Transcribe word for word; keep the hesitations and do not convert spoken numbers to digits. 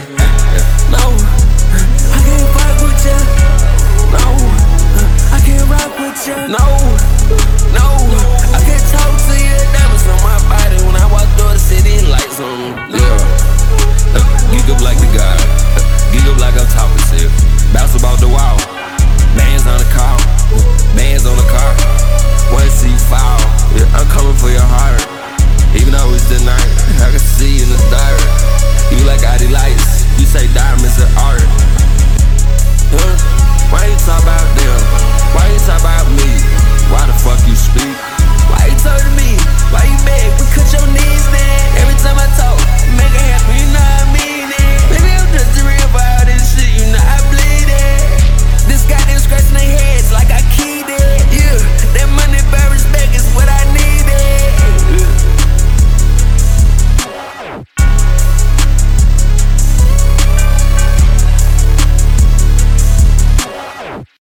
No, I can't fuck with ya. No, I can't rock with ya. No, no, I can't talk to you. Diamonds on my body when I walk through the city, lights on. Yeah, geek up like the god, geek up like I'm talking shit. Bounce about the wall.